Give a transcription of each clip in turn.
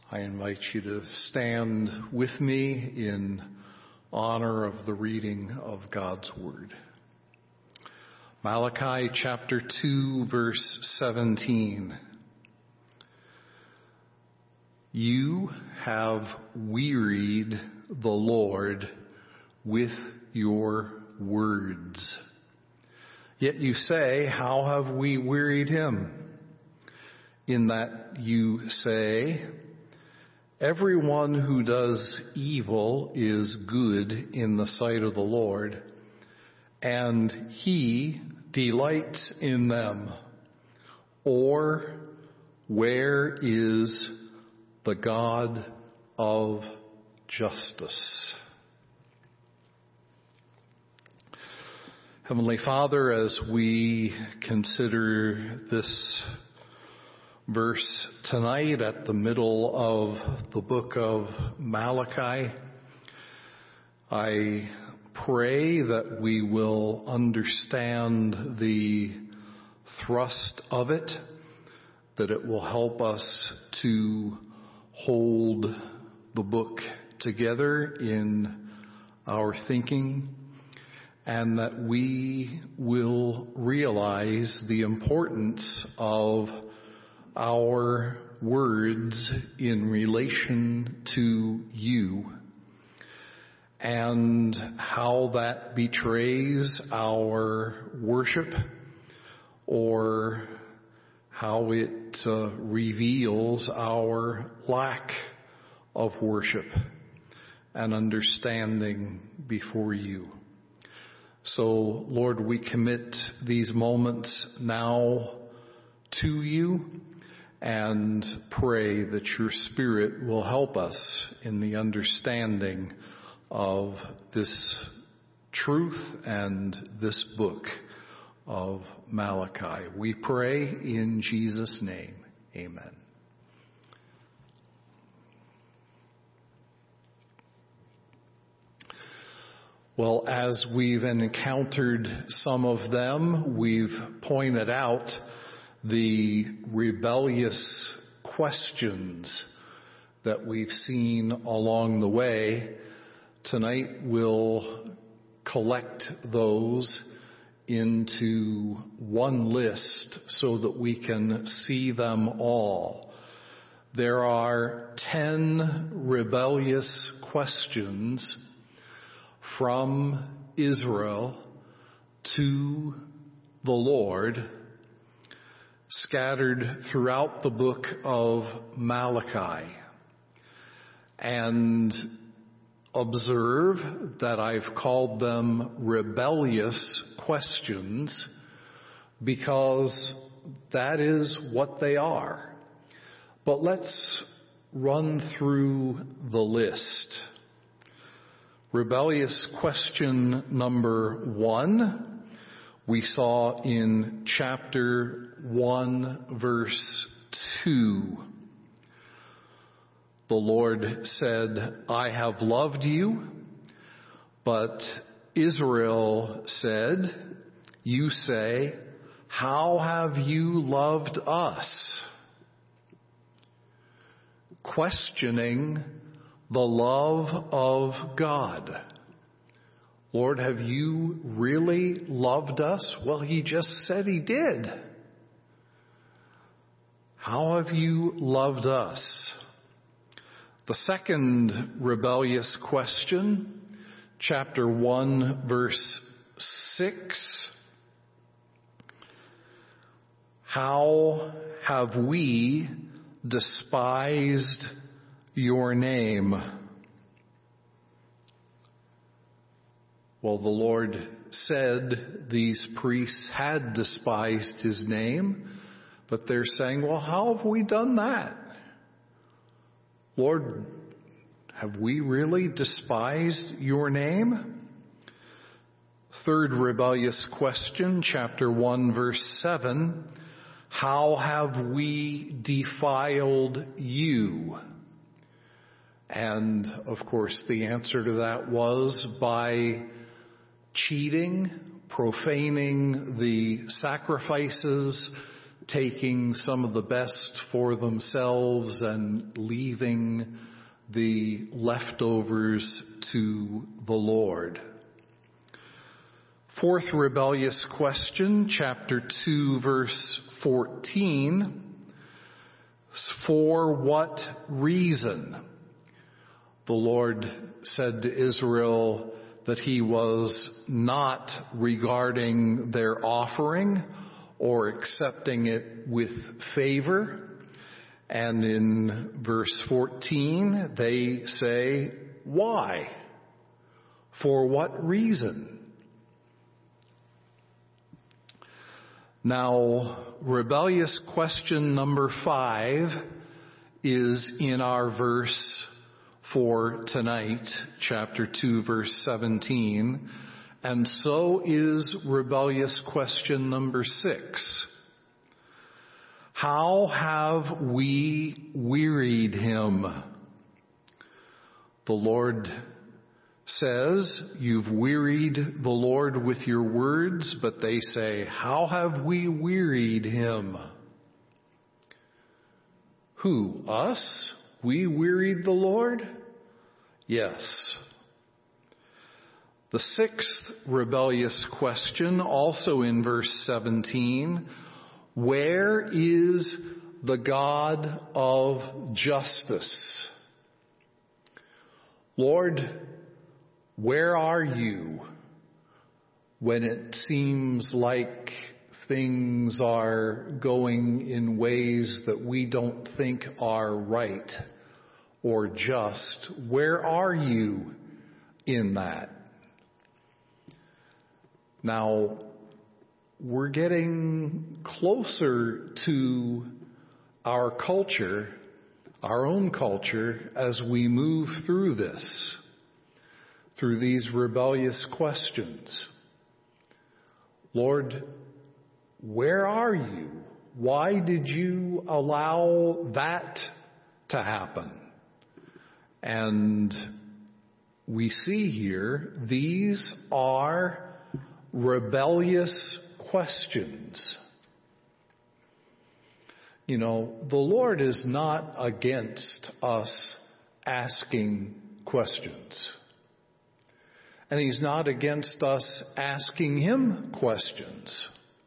I invite you to stand with me in honor of the reading of God's Word. Malachi chapter 2, verse 17. You have wearied the Lord with your words. Yet you say, how have we wearied him? In that you say, everyone who does evil is good in the sight of the Lord, and he delights in them. Or where is the God of justice? Heavenly Father, as we consider this verse tonight at the middle of the book of Malachi, I pray that we will understand the thrust of it, that it will help us to hold the book together in our thinking, and that we will realize the importance of our words in relation to you, and how that betrays our worship, or how it reveals our lack of worship and understanding before you. So, Lord, we commit these moments now to you and pray that your Spirit will help us in the understanding of this truth and this book of Malachi. We pray in Jesus' name. Amen. Well, as we've encountered some of them, we've pointed out the rebellious questions that we've seen along the way. Tonight we'll collect those into one list so that we can see them all. There are 10 rebellious questions from Israel to the Lord, scattered throughout the book of Malachi. And observe that I've called them rebellious questions because that is what they are. But let's run through the list. Rebellious question number 1, we saw in chapter 1, verse 2. The Lord said, I have loved you, but Israel said, you say, how have you loved us? Questioning the love of God. Lord, have you really loved us? Well, he just said he did. How have you loved us? The second rebellious question, chapter 1, verse 6. How have we despised your name? Well, the Lord said these priests had despised his name, but they're saying, well, how have we done that? Lord, have we really despised your name? Third rebellious question, chapter 1, verse 7. How have we defiled you? And, of course, the answer to that was by cheating, profaning the sacrifices, taking some of the best for themselves and leaving the leftovers to the Lord. Fourth rebellious question, chapter 2, verse 14. For what reason? The Lord said to Israel that he was not regarding their offering or accepting it with favor. And in verse 14, they say, why? For what reason? Now, rebellious question number 5 is in our verse for tonight, chapter 2, verse 17, and so is rebellious question number 6. How have we wearied him? The Lord says, you've wearied the Lord with your words, but they say, how have we wearied him? Who? Us? We wearied the Lord? Yes. The 6th rebellious question, also in verse 17, where is the God of justice? Lord, where are you when it seems like things are going in ways that we don't think are right or just? Where are you in that? Now, we're getting closer to our culture, our own culture, as we move through this. Through these rebellious questions. Lord, where are you? Why did you allow that to happen? And we see here, these are rebellious questions. You know, the Lord is not against us asking questions. And he's not against us asking him questions.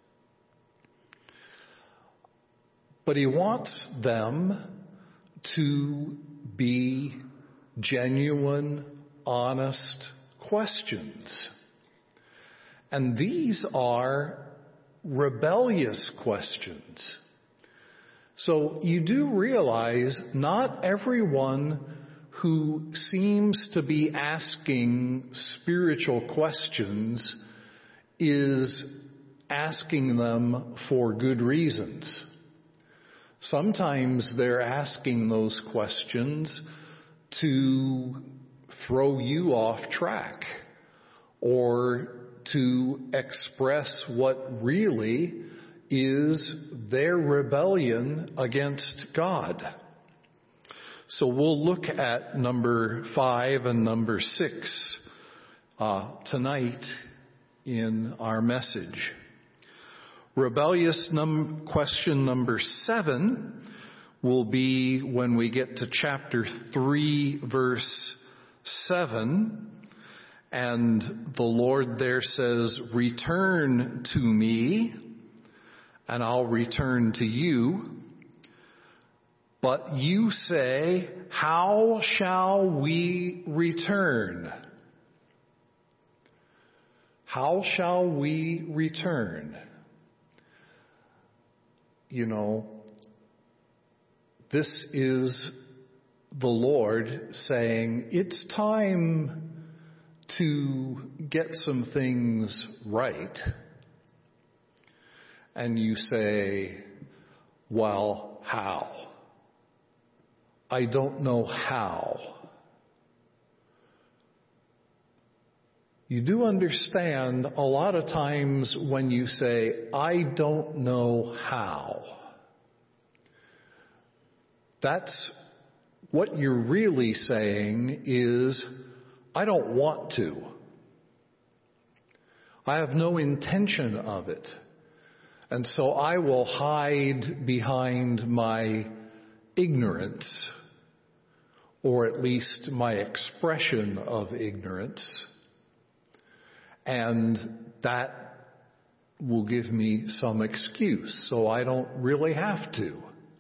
But he wants them to be genuine, honest questions. And these are rebellious questions. So you do realize not everyone who seems to be asking spiritual questions is asking them for good reasons. Sometimes they're asking those questions to throw you off track or to express what really is their rebellion against God. So we'll look at number 5 and number 6 tonight in our message. Rebellious question number 7 will be when we get to chapter 3, verse 7. And the Lord there says, return to me, and I'll return to you. But you say, how shall we return? How shall we return? You know, this is the Lord saying, it's time to get some things right. And you say, well, how? I don't know how. You do understand a lot of times when you say, I don't know how, that's what you're really saying is, I don't want to. I have no intention of it. And so I will hide behind my ignorance, or at least my expression of ignorance, and that will give me some excuse, so I don't really have to.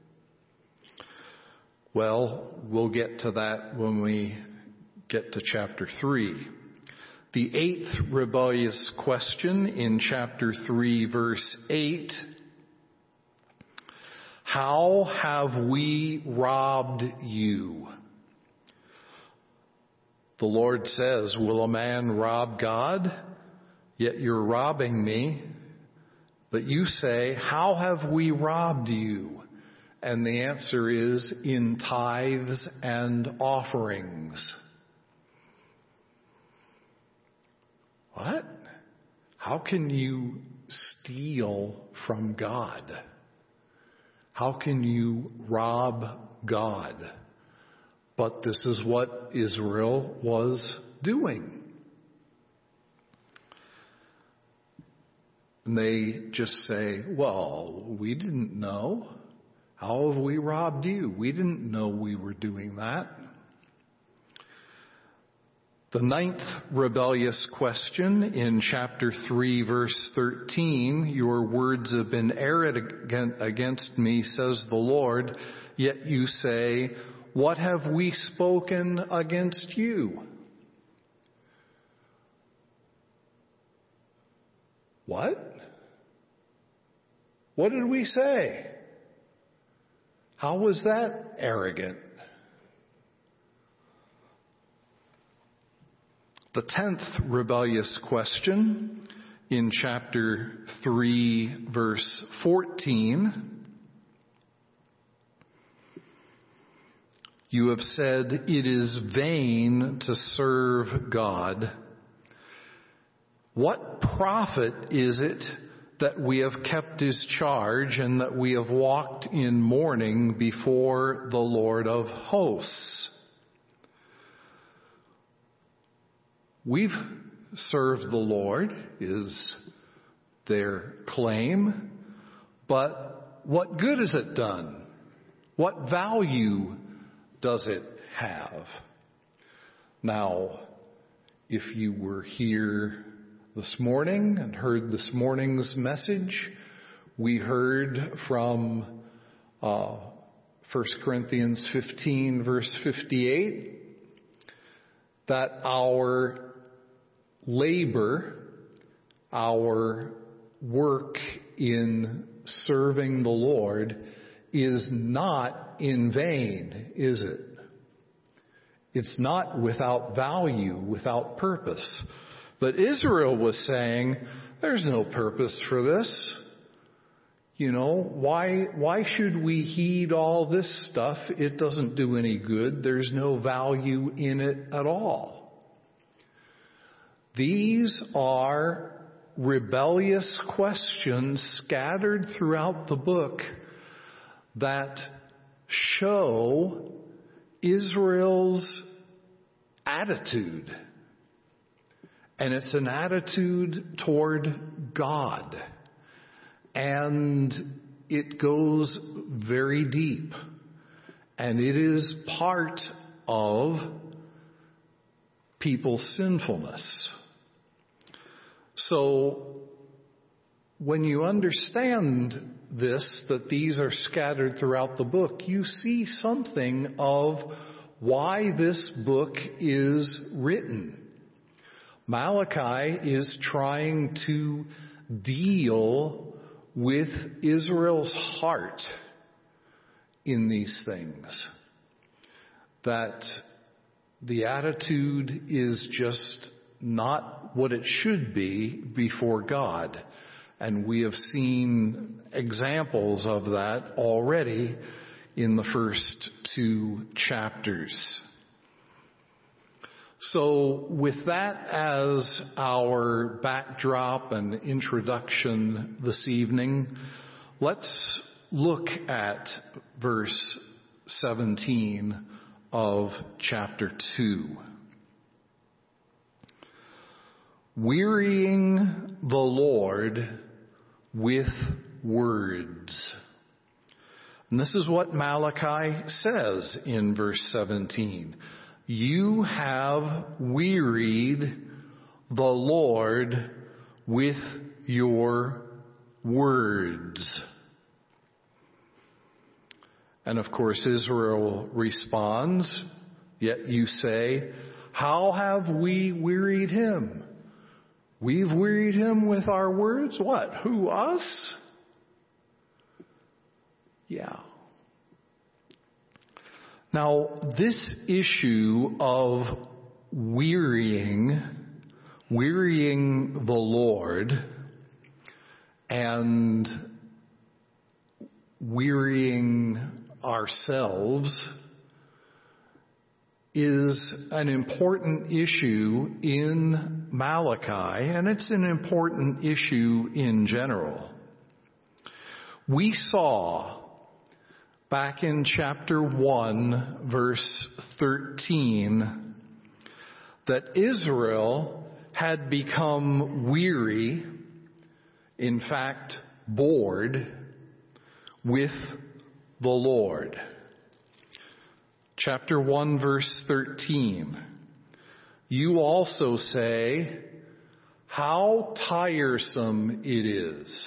Well, we'll get to that when we get to chapter 3. The 8th rebellious question in chapter 3, verse 8. How have we robbed you? The Lord says, will a man rob God? Yet you're robbing me. But you say, how have we robbed you? And the answer is in tithes and offerings. What? How can you steal from God? How can you rob God? But this is what Israel was doing. And they just say, well, we didn't know. How have we robbed you? We didn't know we were doing that. The 9th rebellious question in chapter 3, verse 13, your words have been arrogant against me, says the Lord, yet you say, what have we spoken against you? What? What did we say? How was that arrogant? The 10th rebellious question in chapter 3, verse 14. You have said it is vain to serve God. What profit is it that we have kept his charge and that we have walked in mourning before the Lord of hosts? We've served the Lord, is their claim, but what good has it done? What value does it have? Now, if you were here this morning and heard this morning's message, we heard from 1 Corinthians 15, verse 58, that our labor, our work in serving the Lord is not in vain, is it? It's not without value, without purpose. But Israel was saying, there's no purpose for this. You know, why should we heed all this stuff? It doesn't do any good. There's no value in it at all. These are rebellious questions scattered throughout the book that show Israel's attitude. And it's an attitude toward God. And it goes very deep. And it is part of people's sinfulness. So when you understand this, that these are scattered throughout the book, you see something of why this book is written. Malachi is trying to deal with Israel's heart in these things. That the attitude is just not what it should be before God. And we have seen examples of that already in the first 2 chapters. So with that as our backdrop and introduction this evening, let's look at verse 17 of chapter 2. Wearying the Lord with words. And this is what Malachi says in verse 17. You have wearied the Lord with your words. And of course Israel responds, yet you say, how have we wearied him? We've wearied him with our words? What? Who, us? Yeah. Now, this issue of wearying the Lord and wearying ourselves is an important issue in Malachi, and it's an important issue in general. We saw back in chapter 1, verse 13, that Israel had become weary, in fact, bored with the Lord. Chapter 1, verse 13. You also say, how tiresome it is.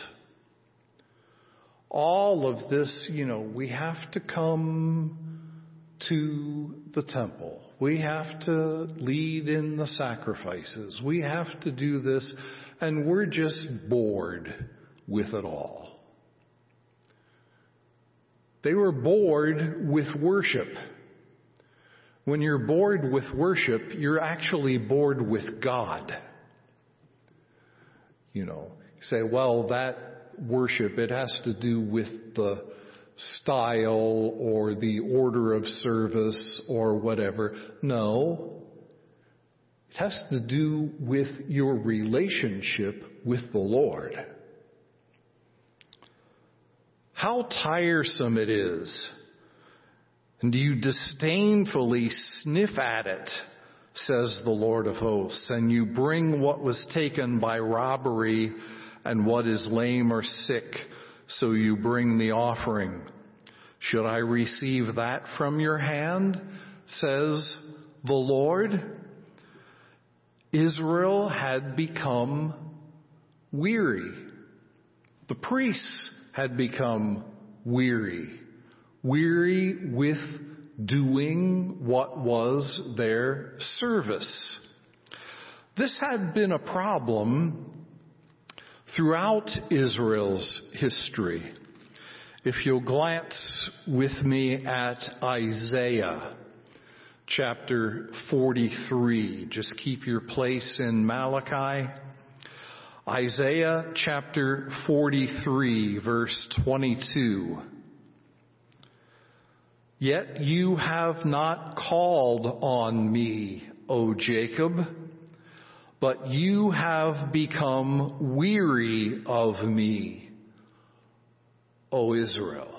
All of this, we have to come to the temple. We have to lead in the sacrifices. We have to do this, and we're just bored with it all. They were bored with worship. When you're bored with worship, you're actually bored with God. You say, well, that worship, it has to do with the style or the order of service or whatever. No. It has to do with your relationship with the Lord. How tiresome it is. And you disdainfully sniff at it, says the Lord of hosts, and you bring what was taken by robbery and what is lame or sick, so you bring the offering. Should I receive that from your hand, says the Lord? Israel had become weary. The priests had become weary with doing what was their service. This had been a problem throughout Israel's history. If you'll glance with me at Isaiah chapter 43, just keep your place in Malachi. Isaiah chapter 43, verse 22. Yet you have not called on me, O Jacob, but you have become weary of me, O Israel.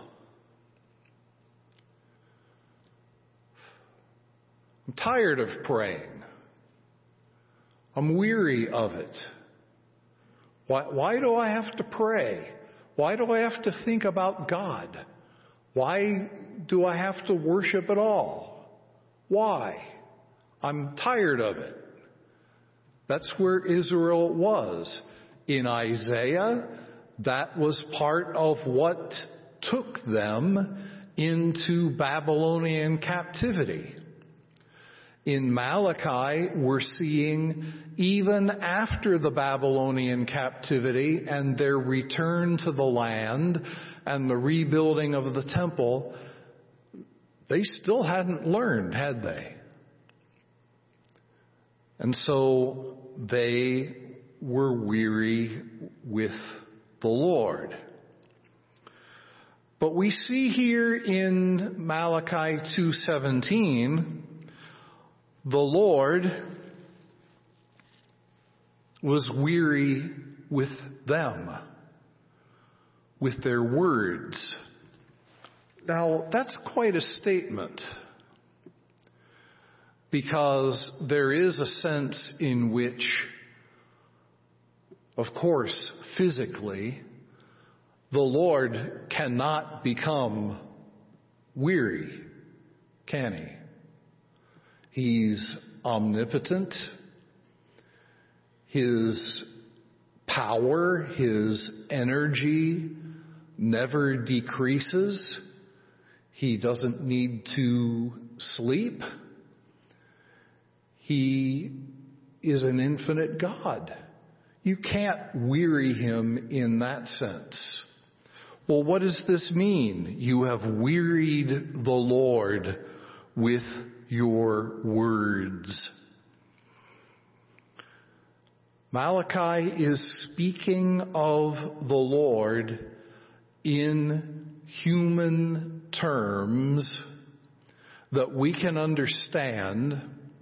I'm tired of praying. I'm weary of it. Why do I have to pray? Why do I have to think about God? Why do I have to worship at all? Why? I'm tired of it. That's where Israel was. In Isaiah, that was part of what took them into Babylonian captivity. In Malachi, we're seeing even after the Babylonian captivity and their return to the land and the rebuilding of the temple, they still hadn't learned, had they? And so they were weary with the Lord. But we see here in Malachi 2:17, the Lord was weary with them, with their words. Now, that's quite a statement, because there is a sense in which, of course, physically, The Lord cannot become weary, can he? He's omnipotent. His power, his energy never decreases. He doesn't need to sleep. He is an infinite God. You can't weary him in that sense. Well, what does this mean? You have wearied the Lord with your words. Malachi is speaking of the Lord in human terms that we can understand.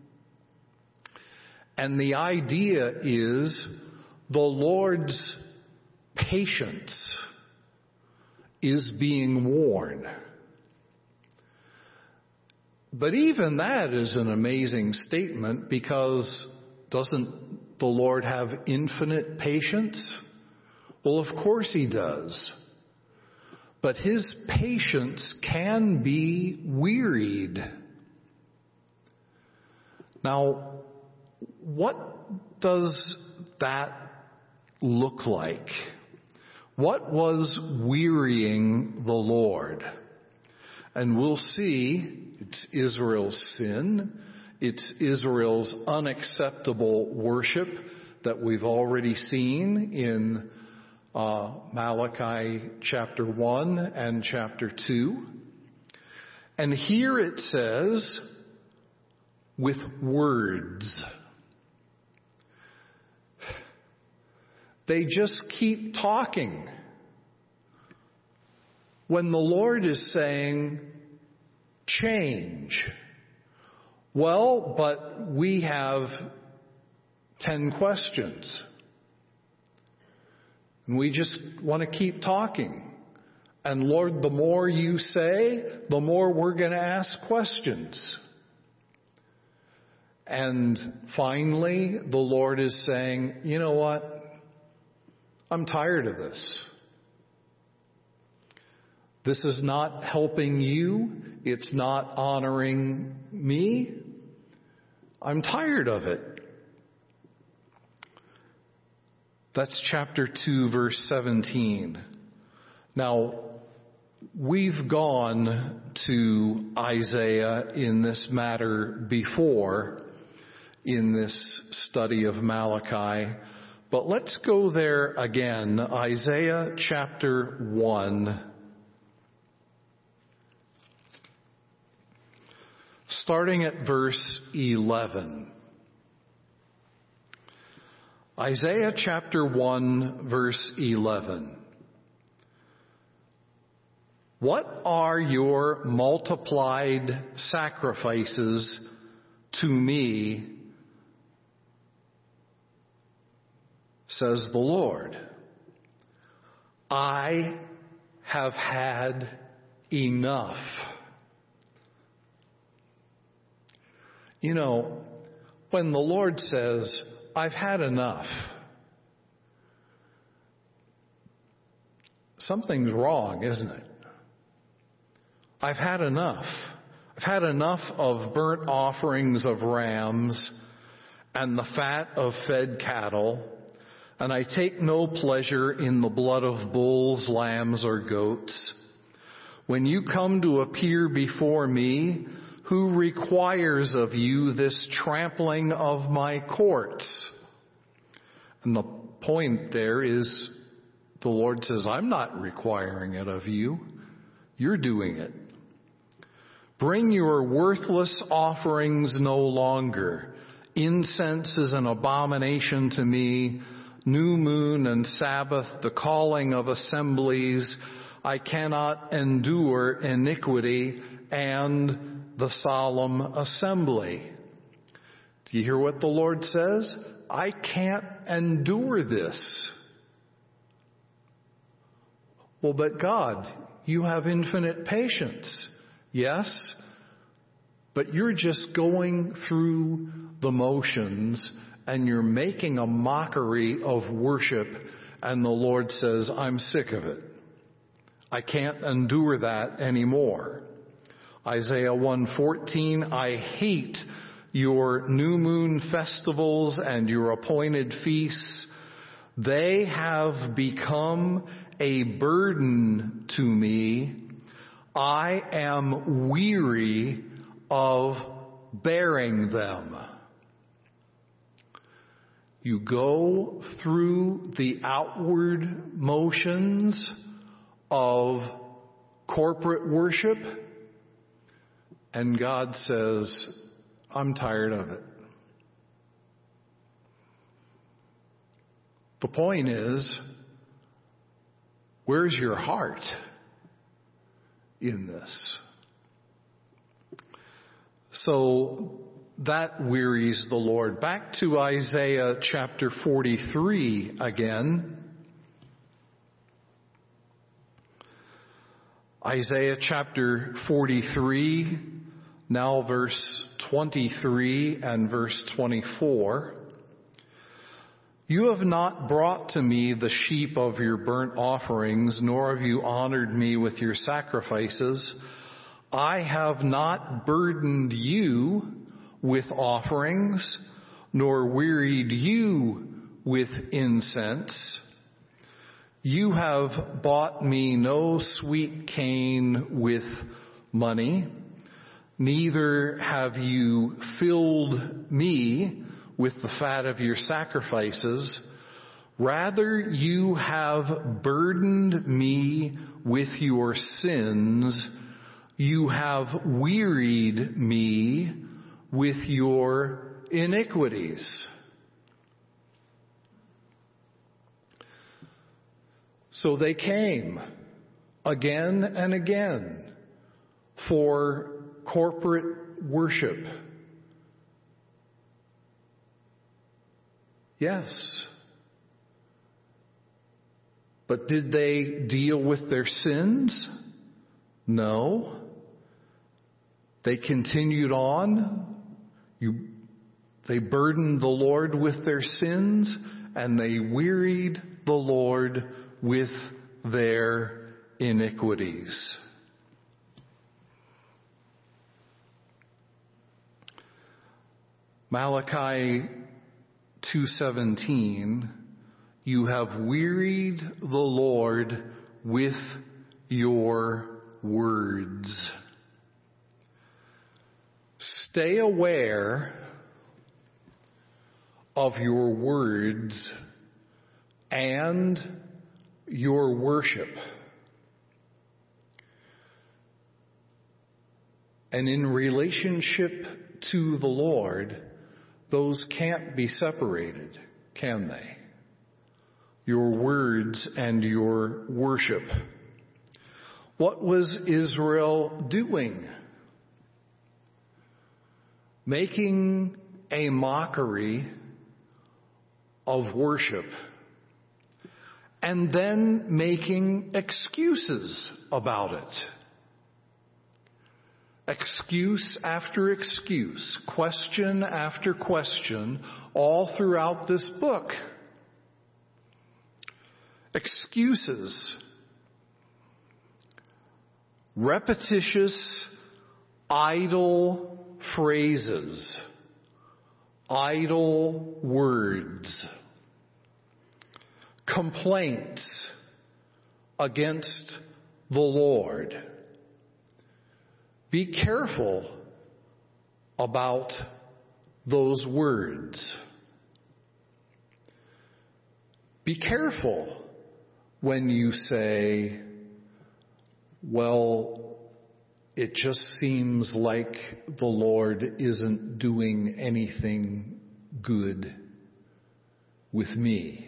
And the idea is the Lord's patience is being worn. But even that is an amazing statement, because doesn't the Lord have infinite patience? Well, of course he does. But his patience can be wearied. Now, what does that look like? What was wearying the Lord? And we'll see it's Israel's sin. It's Israel's unacceptable worship that we've already seen in Malachi chapter 1 and chapter 2. And here it says, with words. They just keep talking. When the Lord is saying, change. Well, but we have 10 questions. And we just want to keep talking. And Lord, the more you say, the more we're going to ask questions. And finally, the Lord is saying, you know what? I'm tired of this. This is not helping you. It's not honoring me. I'm tired of it. That's chapter 2, verse 17. Now, we've gone to Isaiah in this matter before in this study of Malachi, but let's go there again. Isaiah chapter 1. Starting at verse 11. Isaiah chapter 1, verse 11. What are your multiplied sacrifices to me, says the Lord? I have had enough. You know, when the Lord says, I've had enough, something's wrong, isn't it? I've had enough. I've had enough of burnt offerings of rams and the fat of fed cattle, and I take no pleasure in the blood of bulls, lambs, or goats. When you come to appear before me, who requires of you this trampling of my courts? And the point there is, the Lord says, I'm not requiring it of you. You're doing it. Bring your worthless offerings no longer. Incense is an abomination to me. New moon and Sabbath, the calling of assemblies. I cannot endure iniquity and the solemn assembly. Do you hear what the Lord says? I can't endure this. Well, but God, you have infinite patience. Yes, but you're just going through the motions and you're making a mockery of worship, and the Lord says, I'm sick of it. I can't endure that anymore. Isaiah 1:14, I hate your new moon festivals and your appointed feasts. They have become a burden to me. I am weary of bearing them. You go through the outward motions of corporate worship, and God says, I'm tired of it. The point is, where's your heart in this? So that wearies the Lord. Back to Isaiah chapter 43 again. Isaiah chapter 43, now verse 23 and verse 24. You have not brought to me the sheep of your burnt offerings, nor have you honored me with your sacrifices. I have not burdened you with offerings, nor wearied you with incense. You have bought me no sweet cane with money, neither have you filled me with the fat of your sacrifices. Rather, you have burdened me with your sins. You have wearied me with your iniquities. So they came again and again for corporate worship. Yes. But did they deal with their sins? No. They continued on. They burdened the Lord with their sins, and they wearied the Lord with their iniquities. Malachi 2:17, you have wearied the Lord with your words. Stay aware of your words and your worship. And in relationship to the Lord, those can't be separated, can they? Your words and your worship. What was Israel doing? Making a mockery of worship, and then making excuses about it. Excuse after excuse, question after question, all throughout this book. Excuses. Repetitious, idle phrases. Idle words. Complaints against the Lord. Be careful about those words. Be careful when you say, well, it just seems like the Lord isn't doing anything good with me.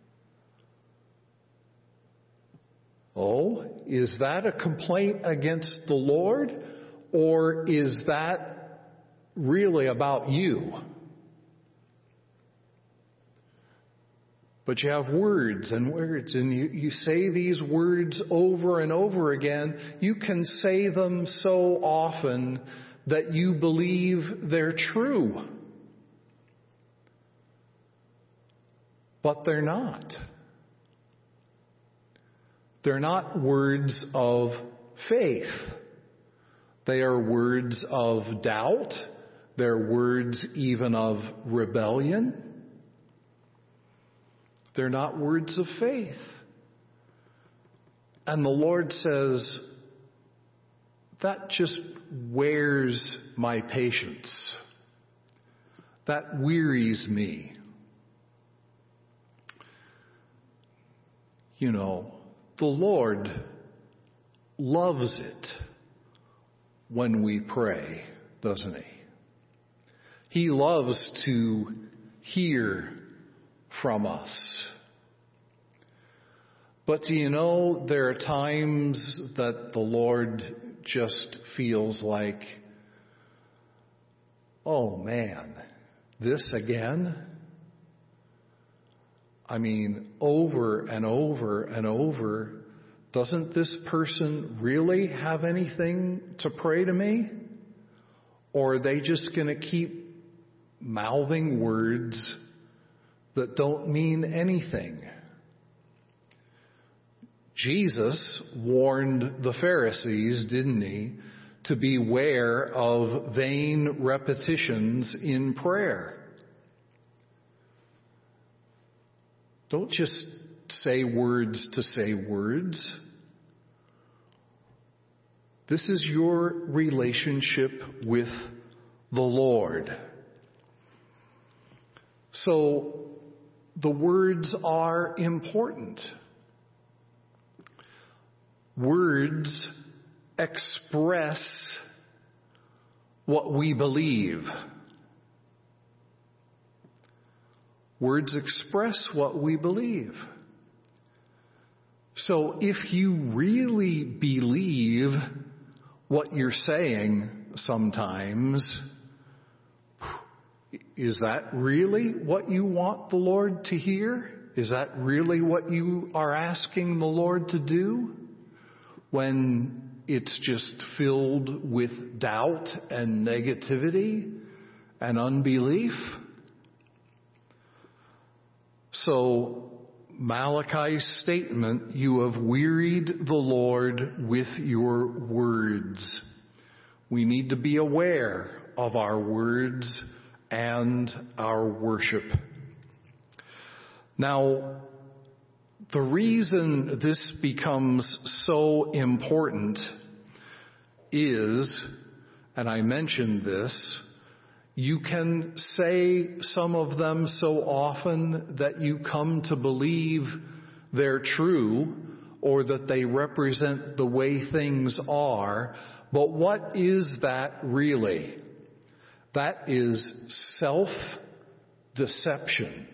Oh, is that a complaint against the Lord? Or is that really about you? But you have words and words, and you say these words over and over again. You can say them so often that you believe they're true. But they're not. They're not words of faith. They are words of doubt. They're words even of rebellion. They're not words of faith. And the Lord says, that just wears my patience. That wearies me. You know, the Lord loves it when we pray, doesn't He? He loves to hear from us. But do you know, there are times that the Lord just feels like, oh man, this again? I mean, over and over and over, doesn't this person really have anything to pray to me? Or are they just going to keep mouthing words that don't mean anything? Jesus warned the Pharisees, didn't He, to beware of vain repetitions in prayer. Don't just say words to say words. This is your relationship with the Lord. So the words are important. Words express what we believe. Words express what we believe. So if you really believe what you're saying sometimes, is that really what you want the Lord to hear? Is that really what you are asking the Lord to do? When it's just filled with doubt and negativity and unbelief? So Malachi's statement, you have wearied the Lord with your words. We need to be aware of our words and our worship. Now, the reason this becomes so important is, and I mentioned this, you can say some of them so often that you come to believe they're true or that they represent the way things are. But what is that really? That is self-deception.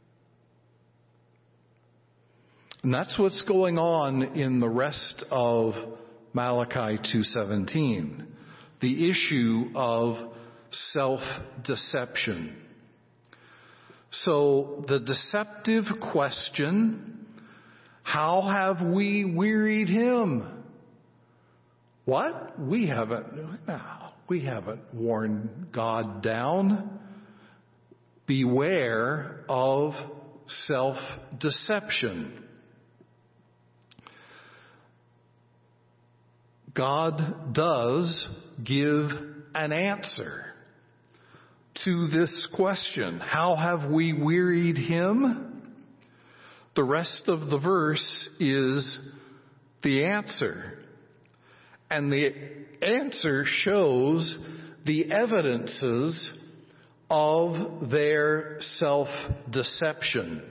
And that's what's going on in the rest of Malachi 2:17. The issue of self-deception. So the deceptive question, how have we wearied Him? What? We haven't worn God down. Beware of self-deception. God does give an answer to this question. How have we wearied Him? The rest of the verse is the answer. And the answer shows the evidences of their self-deception.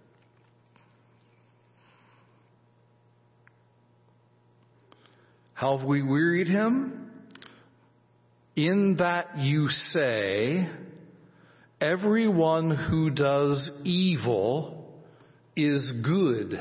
How have we wearied Him? In that you say, everyone who does evil is good.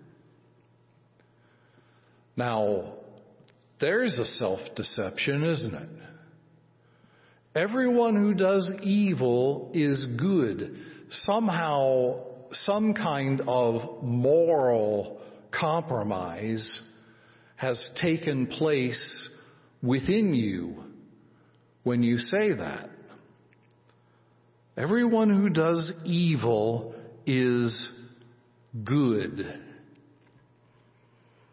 Now, there's a self-deception, isn't it? Everyone who does evil is good. Somehow, some kind of moral compromise has taken place within you when you say that. Everyone who does evil is good.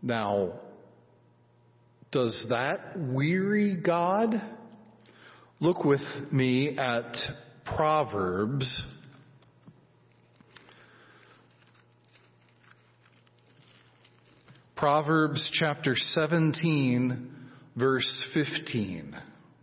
Now, does that weary God? Look with me at Proverbs. Proverbs chapter 17, verse 15.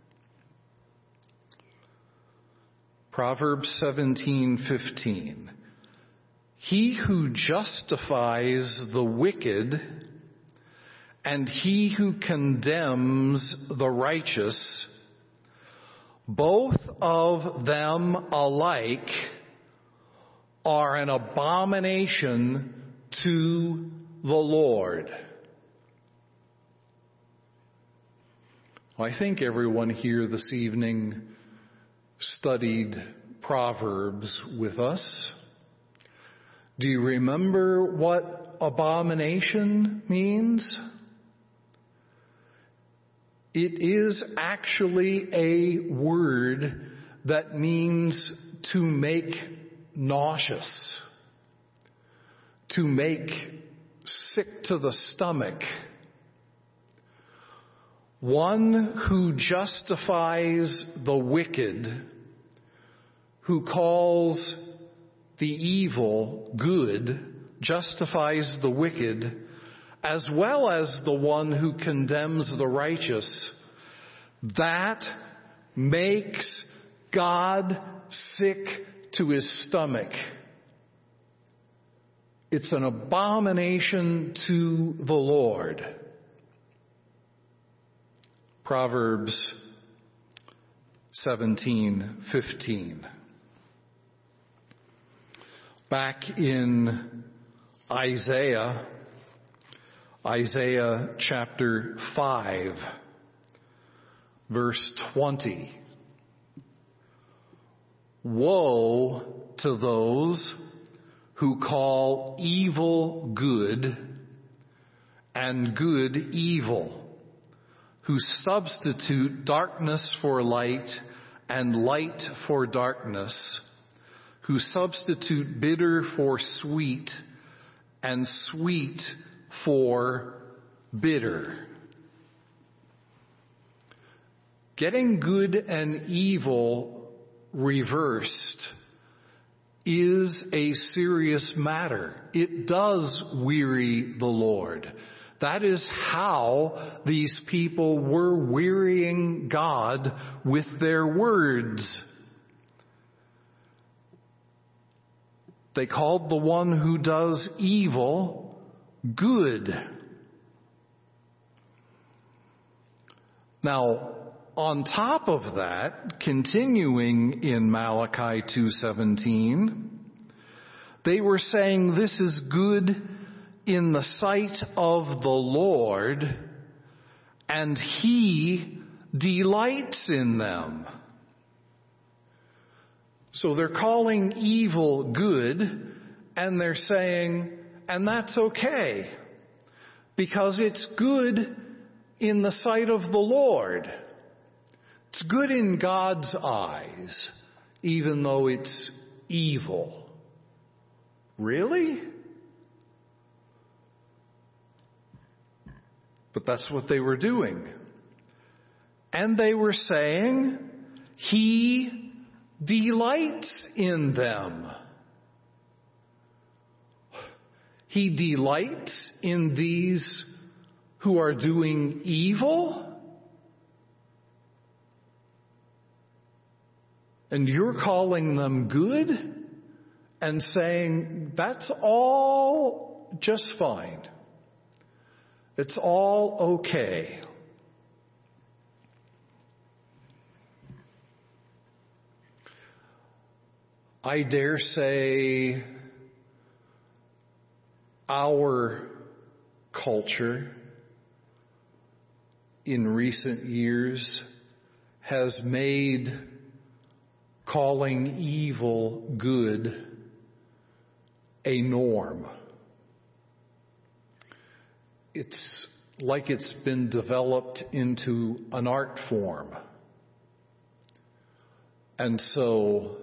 Proverbs 17:15. He who justifies the wicked and he who condemns the righteous, both of them alike are an abomination to the Lord. I think everyone here this evening studied Proverbs with us. Do you remember what abomination means? It is actually a word that means to make nauseous, to make sick to the stomach. One who justifies the wicked, who calls the evil good, justifies the wicked, as well as the one who condemns the righteous, that makes God sick to his stomach. It's an abomination to the Lord. Proverbs 17:15. Back in Isaiah chapter 5, verse 20. Woe to those who call evil good and good evil, who substitute darkness for light and light for darkness, who substitute bitter for sweet and sweet for bitter. Getting good and evil reversed is a serious matter. It does weary the Lord. That is how these people were wearying God with their words. They called the one who does evil good. Now, on top of that, continuing in Malachi 2:17, they were saying this is good in the sight of the Lord, and He delights in them. So they're calling evil good, and they're saying, and that's okay, because it's good in the sight of the Lord. It's good in God's eyes, even though it's evil. Really? But that's what they were doing. And they were saying, He delights in them. He delights in these who are doing evil? And you're calling them good and saying that's all just fine. It's all okay. I dare say our culture in recent years has made calling evil good a norm. It's like it's been developed into an art form. And so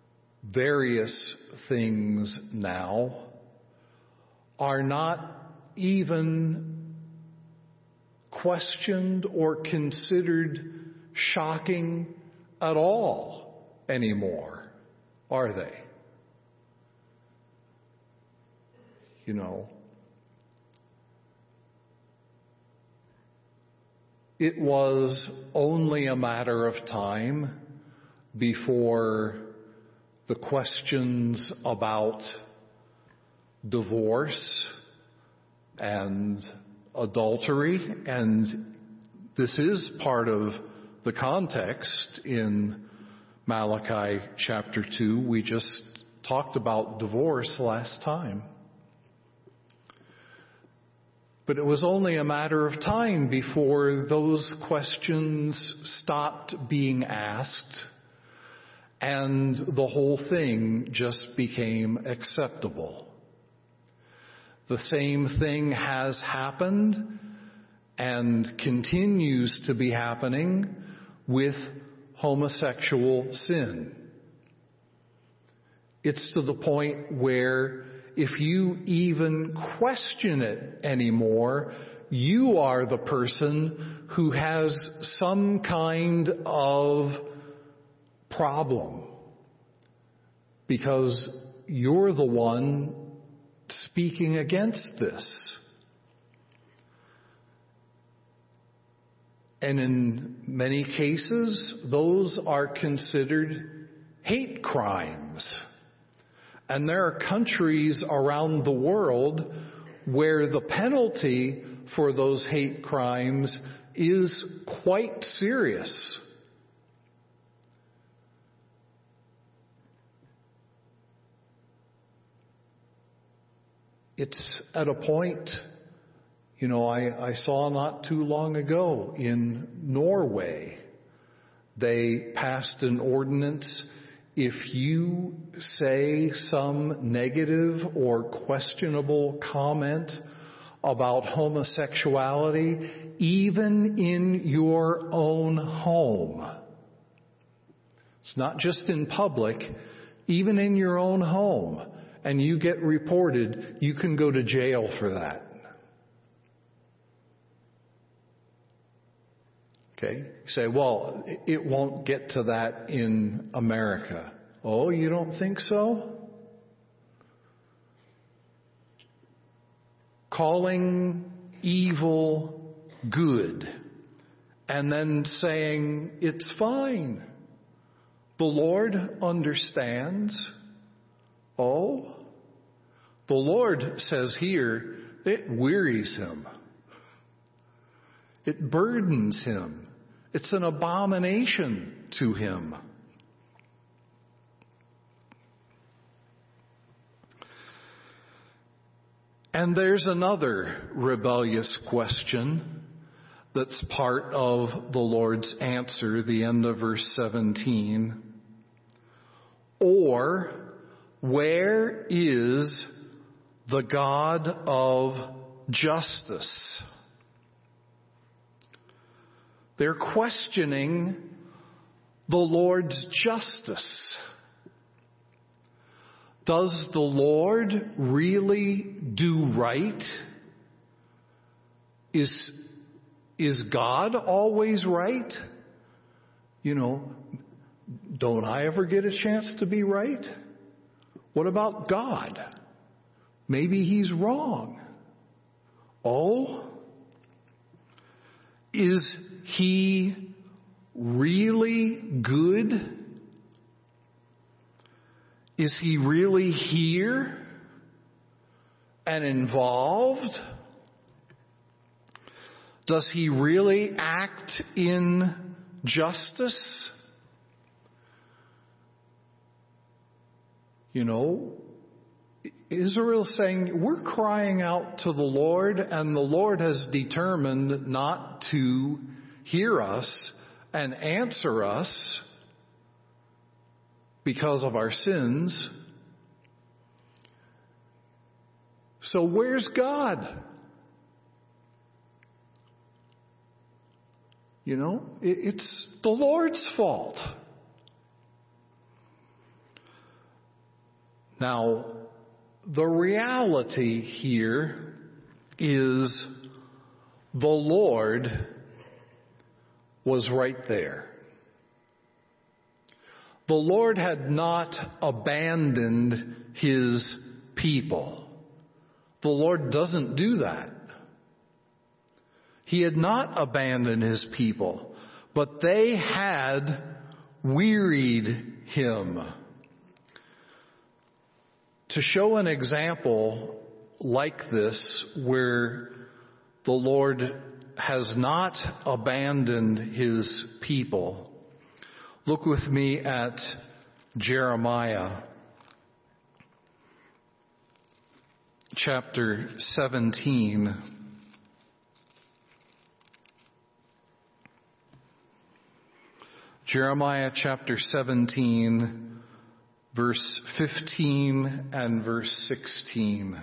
various things now are not even questioned or considered shocking at all anymore, are they? You know, it was only a matter of time before the questions about divorce and adultery, and this is part of the context in Malachi chapter 2. We just talked about divorce last time. But it was only a matter of time before those questions stopped being asked and the whole thing just became acceptable. The same thing has happened and continues to be happening with homosexual sin. It's to the point where if you even question it anymore, you are the person who has some kind of problem, because you're the one speaking against this. And in many cases, those are considered hate crimes. And there are countries around the world where the penalty for those hate crimes is quite serious. It's at a point, I saw not too long ago in Norway, they passed an ordinance. If you say some negative or questionable comment about homosexuality, even in your own home, it's not just in public, even in your own home, and you get reported, you can go to jail for that. Okay? You say, well, it won't get to that in America. Oh, you don't think so? Calling evil good and then saying it's fine. The Lord understands. Oh, the Lord says here, it wearies him. It burdens him. It's an abomination to him. And there's another rebellious question that's part of the Lord's answer, the end of verse 17. Or, where is the God of justice? They're questioning the Lord's justice. Does the Lord really do right? Is God always right? Don't I ever get a chance to be right? What about God? Maybe he's wrong. Oh? Is he really good? Is he really here and involved? Does he really act in justice? Israel's saying, we're crying out to the Lord, and the Lord has determined not to hear us and answer us because of our sins. So where's God? It's the Lord's fault. Now, the reality here is the Lord was right there. The Lord had not abandoned his people. The Lord doesn't do that. He had not abandoned his people, but they had wearied him. To show an example like this where the Lord has not abandoned his people, look with me at Jeremiah chapter 17. Jeremiah chapter 17, verse 15 and verse 16.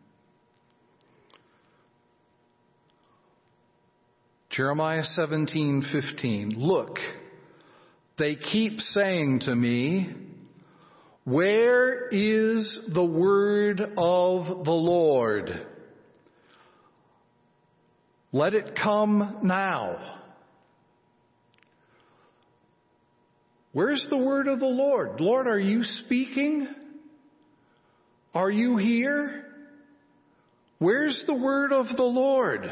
Jeremiah 17:15. Look, they keep saying to me, where is the word of the Lord? Let it come now. Where's the word of the Lord? Lord, are you speaking? Are you here? Where's the word of the Lord?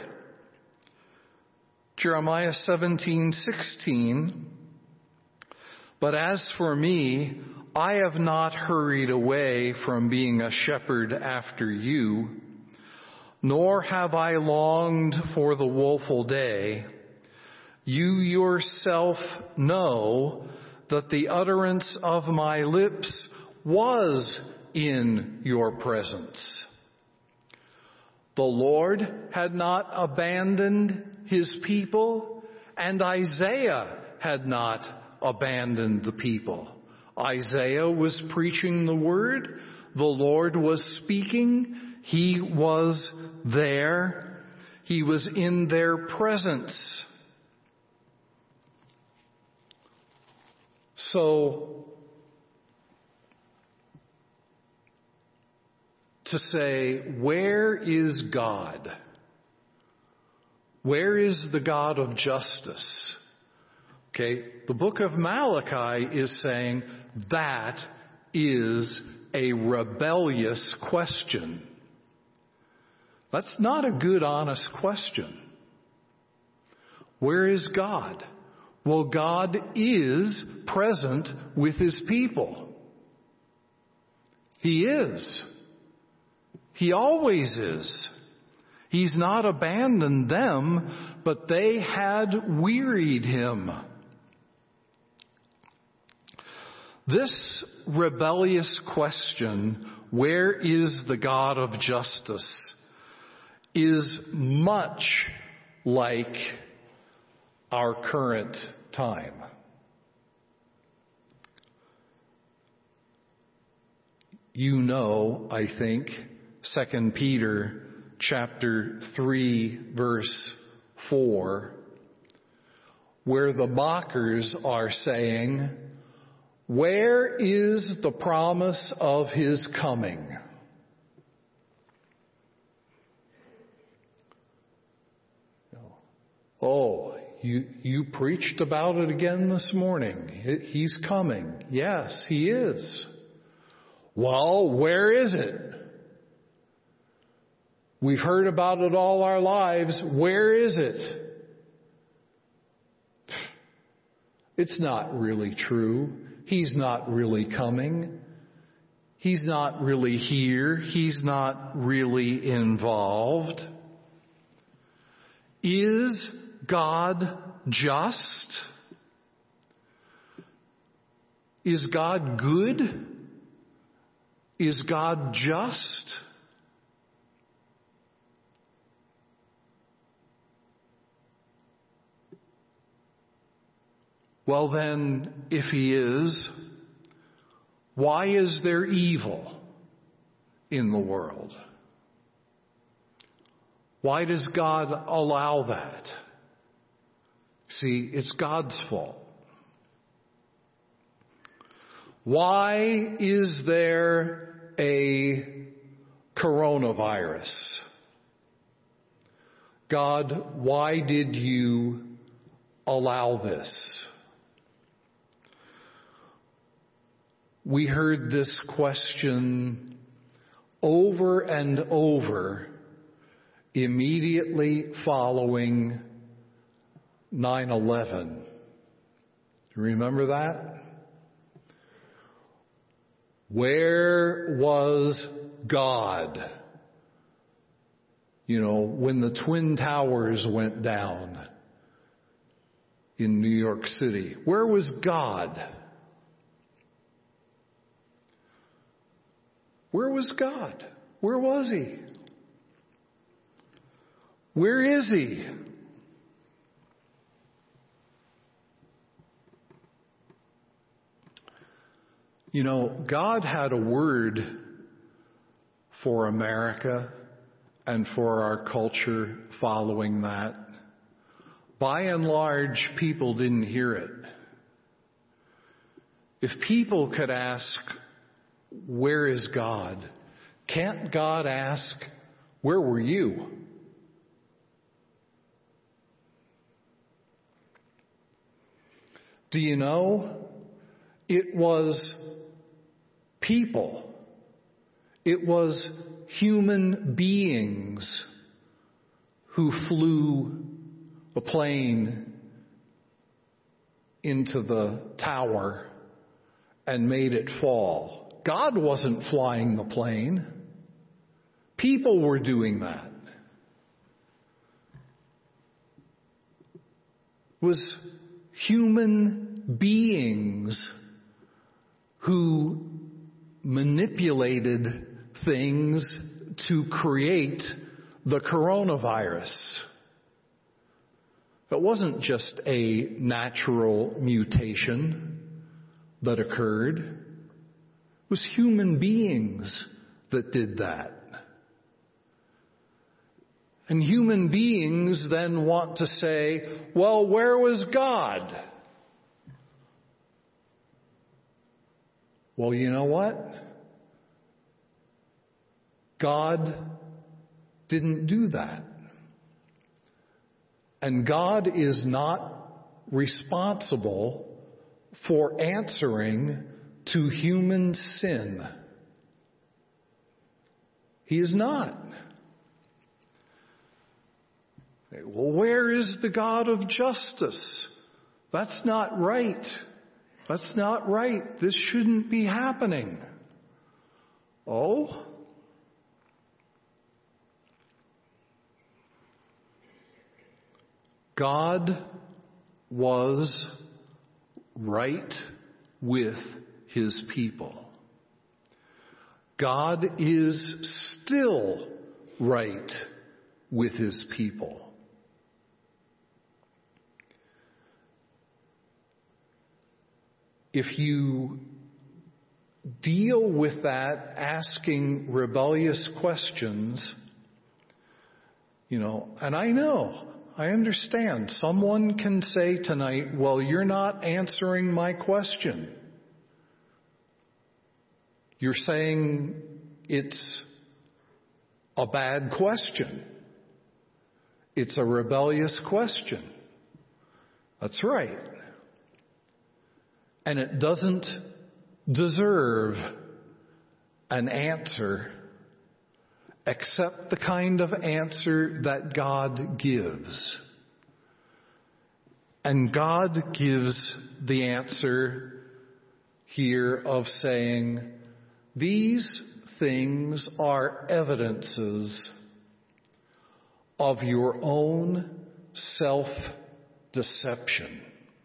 Jeremiah 17:16. But as for me, I have not hurried away from being a shepherd after you, nor have I longed for the woeful day. You yourself know that the utterance of my lips was in your presence. The Lord had not abandoned his people, and Isaiah had not abandoned the people. Isaiah was preaching the word. The Lord was speaking. He was there. He was in their presence. So, to say, where is God? Where is the God of justice? Okay, the book of Malachi is saying that is a rebellious question. That's not a good, honest question. Where is God? Well, God is present with his people. He is. He always is. He's not abandoned them, but they had wearied him. This rebellious question, where is the God of justice, is much like our current time. You know, I think, 2 Peter chapter 3, verse 4, where the mockers are saying, where is the promise of his coming? Oh, you preached about it again this morning. He's coming. Yes, he is. Well, where is it? We've heard about it all our lives. Where is it? It's not really true. He's not really coming. He's not really here. He's not really involved. Is God just? Is God good? Is God just? Well then, if he is, why is there evil in the world? Why does God allow that? See, it's God's fault. Why is there a coronavirus? God, why did you allow this? We heard this question over and over immediately following 9/11. Remember that? Where was God? You know, when the Twin Towers went down in New York City, where was God? Where was God? Where was He? Where is He? You know, God had a word for America and for our culture following that. By and large, people didn't hear it. If people could ask, where is God? Can't God ask, where were you? Do you know, it was people, it was human beings who flew a plane into the tower and made it fall. God wasn't flying the plane. People were doing that. It was human beings who manipulated things to create the coronavirus. It wasn't just a natural mutation that occurred. It was human beings that did that. And human beings then want to say, well, where was God? Well, you know what? God didn't do that. And God is not responsible for answering to human sin. He is not. Well, where is the God of justice? That's not right. That's not right. This shouldn't be happening. Oh? God was right with His people. God is still right with His people. If you deal with that asking rebellious questions, and I understand. Someone can say tonight, well, you're not answering my question. You're saying it's a bad question. It's a rebellious question. That's right. And it doesn't deserve an answer except the kind of answer that God gives. And God gives the answer here of saying, these things are evidences of your own self-deception.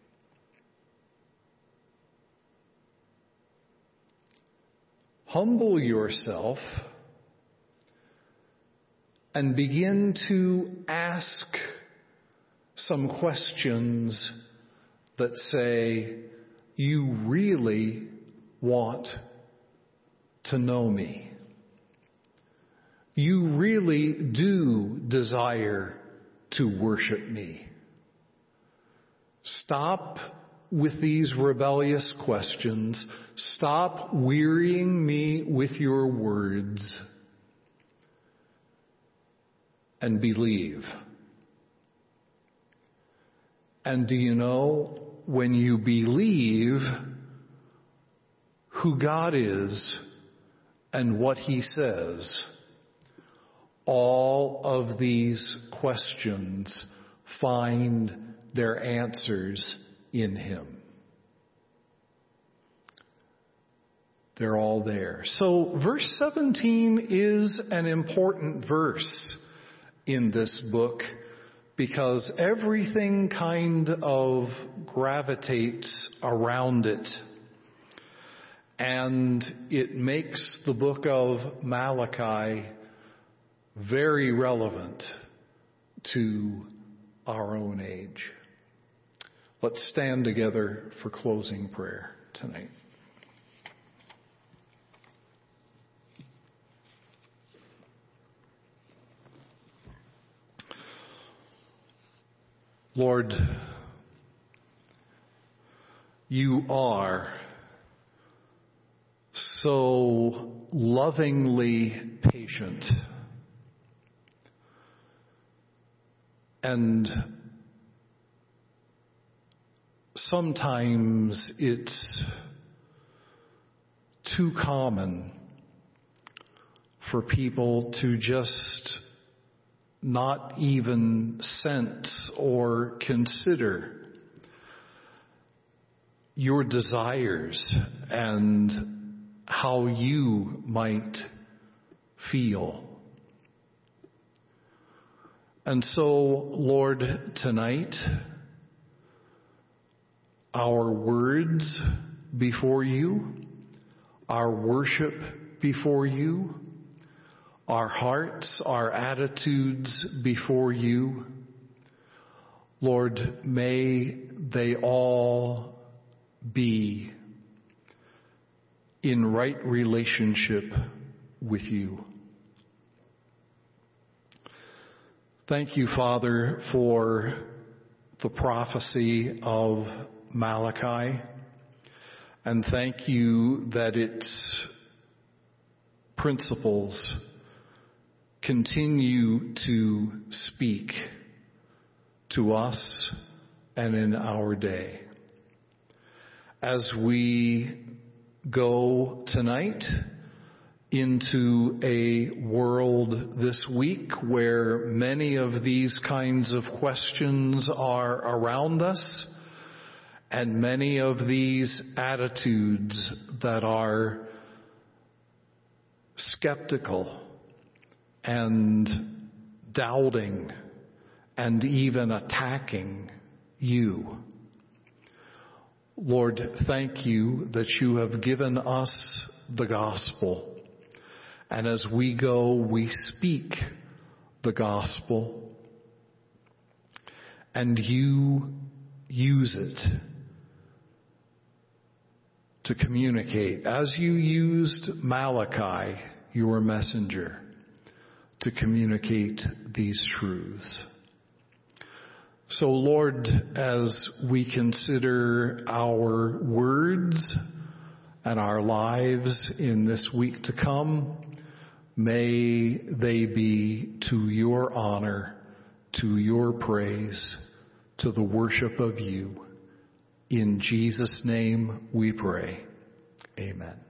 Humble yourself and begin to ask some questions that say, you really want to know me. You really do desire to worship me. Stop with these rebellious questions. Stop wearying me with your words and believe And do you know, when you believe who God is and what He says, all of these questions find their answers in Him. They're all there. So verse 17 is an important verse in this book because everything kind of gravitates around it. And it makes the book of Malachi very relevant to our own age. Let's stand together for closing prayer tonight. Lord, You are so lovingly patient. And sometimes it's too common for people to just not even sense or consider your desires and how you might feel. And so, Lord, tonight, our words before You, our worship before You, our hearts, our attitudes before You, Lord, may they all be in right relationship with You. Thank You, Father, for the prophecy of Malachi, and thank You that its principles continue to speak to us and in our day. As we go tonight into a world this week where many of these kinds of questions are around us, and many of these attitudes that are skeptical and doubting and even attacking You. Lord, thank You that You have given us the gospel. And as we go, we speak the gospel. And You use it to communicate, as You used Malachi, Your messenger, to communicate these truths. So, Lord, as we consider our words and our lives in this week to come, may they be to Your honor, to Your praise, to the worship of You. In Jesus' name we pray. Amen.